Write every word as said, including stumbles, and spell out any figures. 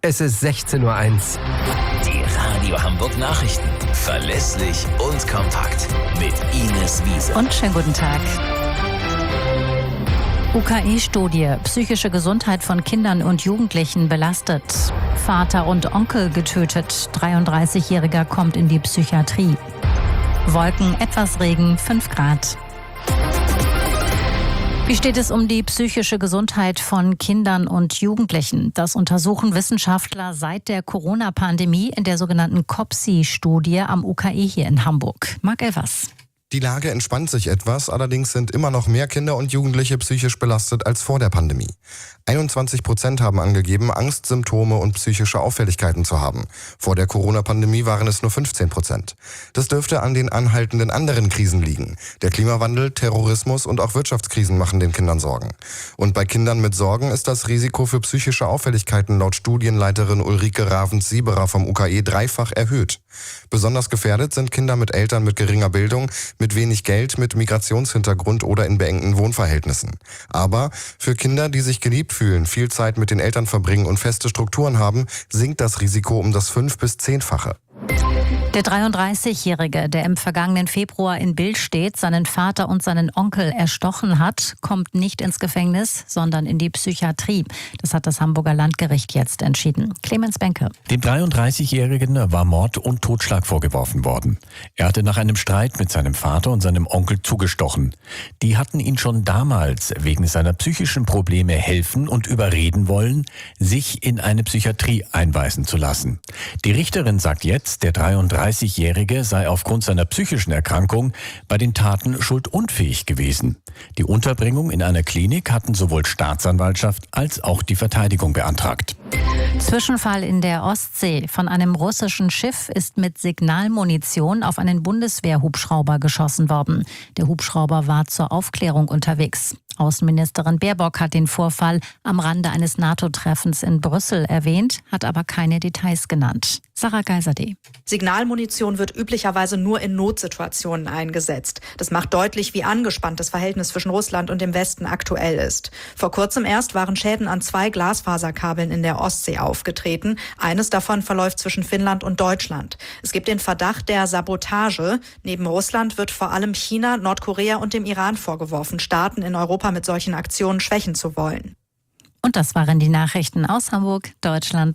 Es ist sechzehn Uhr eins. Die Radio Hamburg Nachrichten. Verlässlich und kompakt. Mit Ines Wiese. Und schönen guten Tag. U K E-Studie. Psychische Gesundheit von Kindern und Jugendlichen belastet. Vater und Onkel getötet. dreiunddreißigjähriger kommt in die Psychiatrie. Wolken, etwas Regen, fünf Grad. Wie steht es um die psychische Gesundheit von Kindern und Jugendlichen? Das untersuchen Wissenschaftler seit der Corona-Pandemie in der sogenannten C O P S I-Studie am U K E hier in Hamburg. Marc Elvers. Die Lage entspannt sich etwas, allerdings sind immer noch mehr Kinder und Jugendliche psychisch belastet als vor der Pandemie. einundzwanzig Prozent haben angegeben, Angstsymptome und psychische Auffälligkeiten zu haben. Vor der Corona-Pandemie waren es nur fünfzehn Prozent. Das dürfte an den anhaltenden anderen Krisen liegen. Der Klimawandel, Terrorismus und auch Wirtschaftskrisen machen den Kindern Sorgen. Und bei Kindern mit Sorgen ist das Risiko für psychische Auffälligkeiten laut Studienleiterin Ulrike Ravens-Sieberer vom U K E dreifach erhöht. Besonders gefährdet sind Kinder mit Eltern mit geringer Bildung, mit wenig Geld, mit Migrationshintergrund oder in beengten Wohnverhältnissen. Aber für Kinder, die sich geliebt fühlen, viel Zeit mit den Eltern verbringen und feste Strukturen haben, sinkt das Risiko um das fünf- bis zehnfache. Der dreiunddreißigjährige, der im vergangenen Februar in Billstedt seinen Vater und seinen Onkel erstochen hat, kommt nicht ins Gefängnis, sondern in die Psychiatrie. Das hat das Hamburger Landgericht jetzt entschieden. Clemens Benke. Dem dreiunddreißigjährigen war Mord und Totschlag vorgeworfen worden. Er hatte nach einem Streit mit seinem Vater und seinem Onkel zugestochen. Die hatten ihn schon damals wegen seiner psychischen Probleme helfen und überreden wollen, sich in eine Psychiatrie einweisen zu lassen. Die Richterin sagt jetzt, der dreiunddreißigjährige sei aufgrund seiner psychischen Erkrankung bei den Taten schuldunfähig gewesen. Die Unterbringung in einer Klinik hatten sowohl Staatsanwaltschaft als auch die Verteidigung beantragt. Zwischenfall in der Ostsee. Von einem russischen Schiff ist mit Signalmunition auf einen Bundeswehrhubschrauber geschossen worden. Der Hubschrauber war zur Aufklärung unterwegs. Außenministerin Baerbock hat den Vorfall am Rande eines NATO-Treffens in Brüssel erwähnt, hat aber keine Details genannt. Sarah Geiserde. Signalmunition wird üblicherweise nur in Notsituationen eingesetzt. Das macht deutlich, wie angespannt das Verhältnis zwischen Russland und dem Westen aktuell ist. Vor kurzem erst waren Schäden an zwei Glasfaserkabeln in der Ostsee aufgetreten. Eines davon verläuft zwischen Finnland und Deutschland. Es gibt den Verdacht der Sabotage. Neben Russland wird vor allem China, Nordkorea und dem Iran vorgeworfen, Staaten in Europa mit solchen Aktionen schwächen zu wollen. Und das waren die Nachrichten aus Hamburg, Deutschland